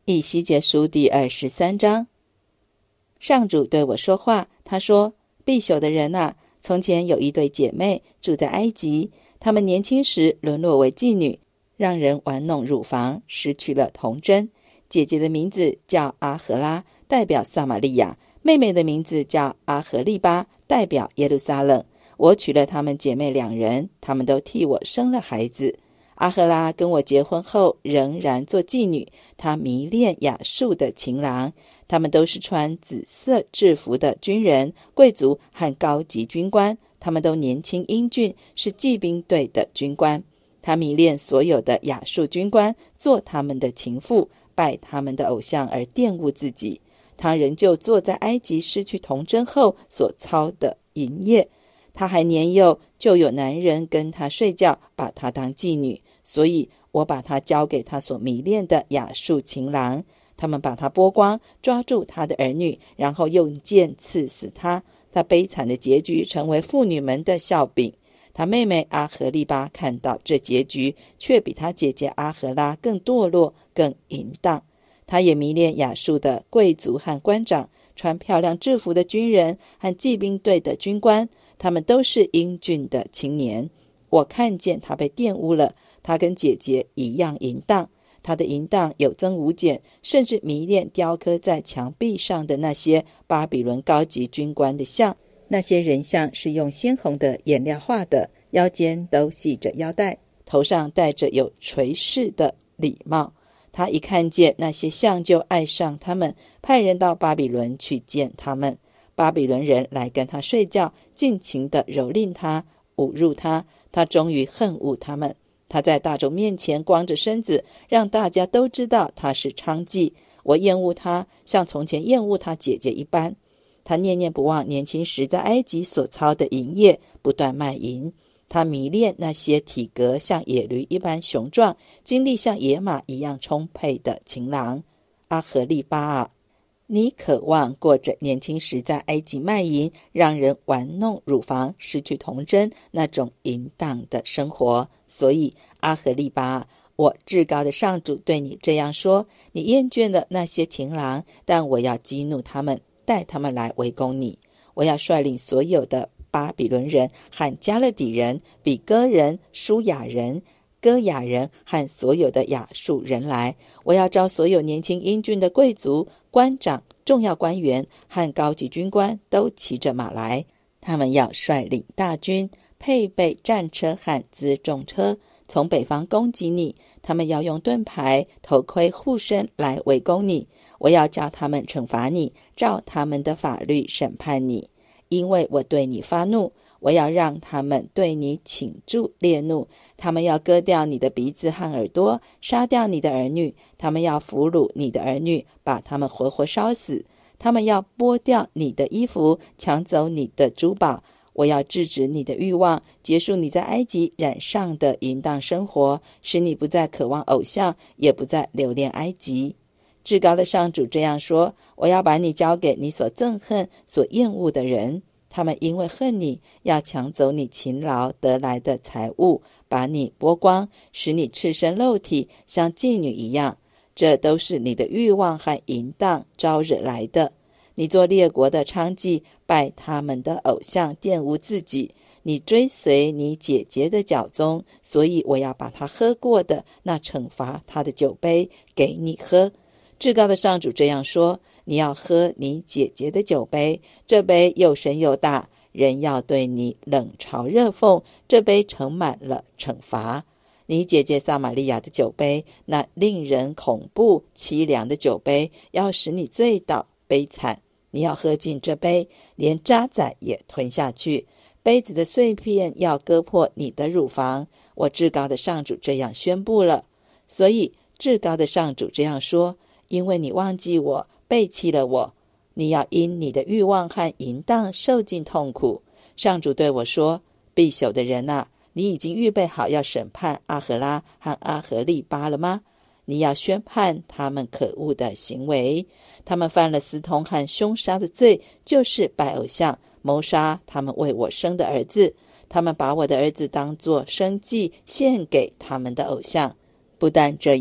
以西结书第23章。上主对我说话，他说：必朽的人啊，从前有一对姐妹住在埃及，她们年轻时沦落为妓女，让人玩弄乳房，失去了童贞。姐姐的名字叫阿荷拉，代表撒玛利亚；妹妹的名字叫阿荷利巴，代表耶路撒冷。我娶了她们姐妹2人，她们都替我生了孩子。阿荷拉跟我结婚后仍然做妓女，她迷恋亚述的情郎，他们都是穿紫色制服的军人、贵族和高级军官，他们都年轻英俊，是骑兵队的军官。他迷恋所有的亚述军官，做他们的情妇，拜他们的偶像而玷污自己。他仍旧做在埃及失去童贞后所操的淫业。他还年幼，就有男人跟他睡觉，把他当妓女，所以我把他交给他所迷恋的亚述情郎。他们把他剥光，抓住他的儿女，然后用剑刺死他。他悲惨的结局成为妇女们的笑柄。他妹妹阿荷利巴看到这结局，却比他姐姐阿荷拉更堕落，更淫荡。他也迷恋亚述的贵族和官长，穿漂亮制服的军人和骑兵队的军官，他们都是英俊的青年。我看见他被玷污了，他跟姐姐一样淫荡。他的淫荡有增无减，甚至迷恋雕刻在墙壁上的那些巴比伦高级军官的像。那些人像是用鲜红的颜料画的，腰间都系着腰带，头上戴着有垂饰的礼帽。他一看见那些像就爱上他们，派人到巴比伦去见他们。巴比伦人来跟他睡觉，尽情地蹂躏他，侮辱他。他终于恨恶他们。他在大众面前光着身子，让大家都知道他是娼妓。我厌恶他，像从前厌恶他姐姐一般。他念念不忘年轻时在埃及所操的淫业，不断卖淫。他迷恋那些体格像野驴一般雄壮，精力像野马一样充沛的情郎。阿荷利巴啊，你渴望过着年轻时在埃及卖淫，让人玩弄乳房，失去童贞那种淫荡的生活。所以阿荷利巴，我至高的上主对你这样说：你厌倦了那些情郎，但我要激怒他们，带他们来围攻你。我要率领所有的巴比伦人和加勒底人、比哥人、舒雅人、哥雅人和所有的亚述人来。我要招所有年轻英俊的贵族、官长、重要官员和高级军官都骑着马来，他们要率领大军，配备战车和辎重车，从北方攻击你。他们要用盾牌、头盔护身来围攻你。我要叫他们惩罚你，照他们的法律审判你。因为我对你发怒，我要让他们对你倾注烈怒。他们要割掉你的鼻子和耳朵，杀掉你的儿女。他们要俘虏你的儿女，把他们活活烧死。他们要剥掉你的衣服，抢走你的珠宝。我要制止你的欲望，结束你在埃及染上的淫荡生活，使你不再渴望偶像，也不再留恋埃及。至高的上主这样说：我要把你交给你所憎恨、所厌恶的人，他们因为恨你，要抢走你勤劳得来的财物，把你剥光，使你赤身露体，像妓女一样。这都是你的欲望和淫荡招惹来的。你做列国的娼妓，拜他们的偶像，玷污自己。你追随你姐姐的脚踪，所以我要把她喝过的那惩罚她的酒杯给你喝。至高的上主这样说：你要喝你姐姐的酒杯，这杯又深又大，人要对你冷嘲热讽，这杯盛满了惩罚。你姐姐撒玛利亚的酒杯，那令人恐怖凄凉的酒杯，要使你醉倒悲惨。你要喝尽这杯，连渣滓也吞下去。杯子的碎片要割破你的乳房。我至高的上主这样宣布了。所以至高的上主这样说：因为你忘记我，背弃了我，你要因你的欲望和淫荡受尽痛苦。上主对我说：必朽的人啊，你已经预备好要审判阿荷拉和阿荷利巴了吗？你要宣判他们可恶的行为。他们犯了私通和凶杀的罪，就是拜偶像，谋杀他们为我生的儿子。他们把我的儿子当作生祭献给他们的偶像。不但这样，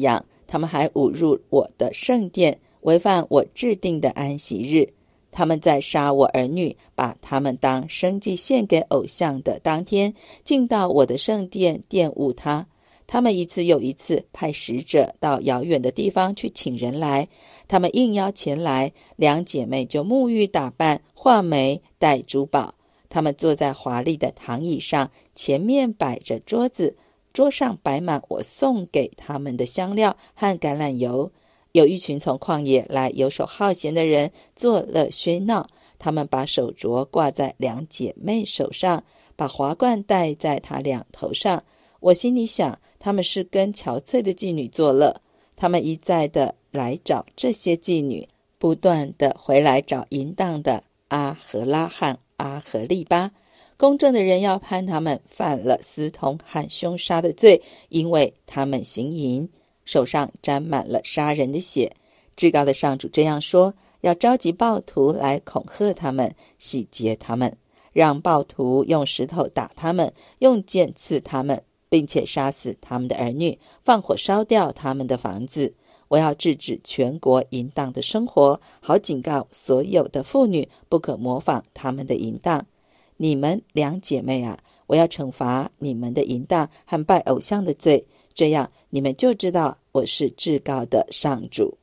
他们还侮辱我的圣殿，违反我制定的安息日。他们在杀我儿女，把他们当生祭献给偶像的当天，进到我的圣殿玷污他。他们一次又一次派使者到遥远的地方去请人来，他们应邀前来，两姐妹就沐浴打扮，画眉，戴珠宝。他们坐在华丽的躺椅上，前面摆着桌子，桌上摆满我送给他们的香料和橄榄油。有一群从旷野来游手好闲的人作乐喧闹，他们把手镯挂在两姐妹手上，把华冠戴在她俩头上。我心里想，他们是跟憔悴的妓女作乐。他们一再的来找这些妓女，不断的回来找淫荡的阿和拉和阿和利巴。公正的人要判他们犯了私通和凶杀的罪，因为他们行淫，手上沾满了杀人的血。至高的上主这样说，要召集暴徒来恐吓他们，洗劫他们，让暴徒用石头打他们，用剑刺他们，并且杀死他们的儿女，放火烧掉他们的房子。我要制止全国淫荡的生活，好警告所有的妇女不可模仿他们的淫荡。你们两姐妹啊，我要惩罚你们的淫荡和拜偶像的罪，这样你们就知道我是至高的上主。